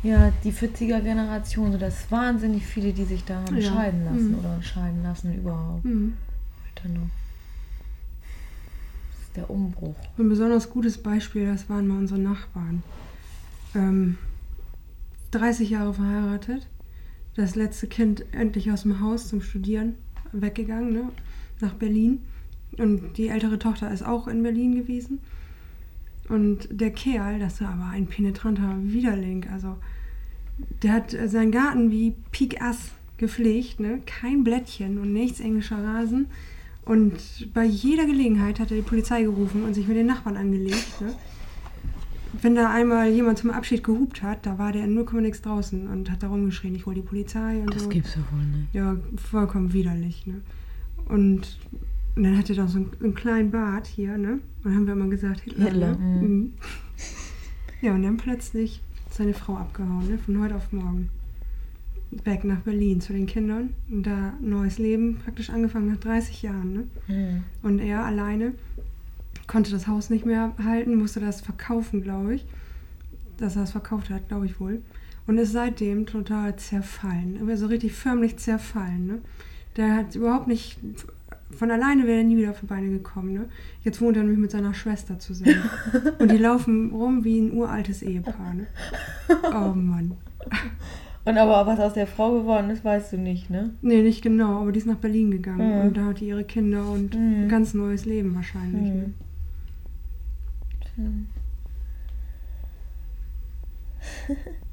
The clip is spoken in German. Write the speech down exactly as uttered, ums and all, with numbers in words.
ja, die vierziger-Generation, so dass wahnsinnig viele, die sich da haben Ja. scheiden lassen Mhm. oder scheiden lassen überhaupt. Mhm. Heute noch. Das ist der Umbruch. Ein besonders gutes Beispiel, das waren mal unsere Nachbarn. Ähm, dreißig Jahre verheiratet, das letzte Kind endlich aus dem Haus zum Studieren weggegangen, ne, nach Berlin. Und die ältere Tochter ist auch in Berlin gewesen. Und der Kerl, das war aber ein penetranter Widerling, also der hat seinen Garten wie Pik Ass gepflegt, ne? Kein Blättchen und nichts, englischer Rasen. Und bei jeder Gelegenheit hat er die Polizei gerufen und sich mit den Nachbarn angelegt. Ne? Wenn da einmal jemand zum Abschied gehupt hat, da war der in null Komma nix draußen und hat da rumgeschrien, ich hol die Polizei und Das so. gibt's ja wohl nicht. Ja, vollkommen widerlich. Ne? Und, und dann hat er doch so einen, einen kleinen Bart hier, ne? Und dann haben wir immer gesagt, Hitler. Hitler, Ne? mhm. Mhm. Ja, und dann plötzlich ist seine Frau abgehauen, ne? Von heute auf morgen. Weg nach Berlin zu den Kindern und da ein neues Leben praktisch angefangen nach dreißig Jahren. Ne? Mhm. Und er alleine konnte das Haus nicht mehr halten, musste das verkaufen, glaube ich. Dass er es verkauft hat, glaube ich wohl. Und ist seitdem total zerfallen. Also richtig förmlich zerfallen. Ne? Der hat überhaupt nicht... Von alleine wäre er nie wieder auf die Beine gekommen. Ne? Jetzt wohnt er nämlich mit seiner Schwester zusammen. Und die laufen rum wie ein uraltes Ehepaar. Ne? Oh Mann. Und aber was aus der Frau geworden ist, weißt du nicht, ne? Nee, nicht genau, aber die ist nach Berlin gegangen. Mhm. Und da hat die ihre Kinder und Mhm. ein ganz neues Leben wahrscheinlich. Mhm. Ne?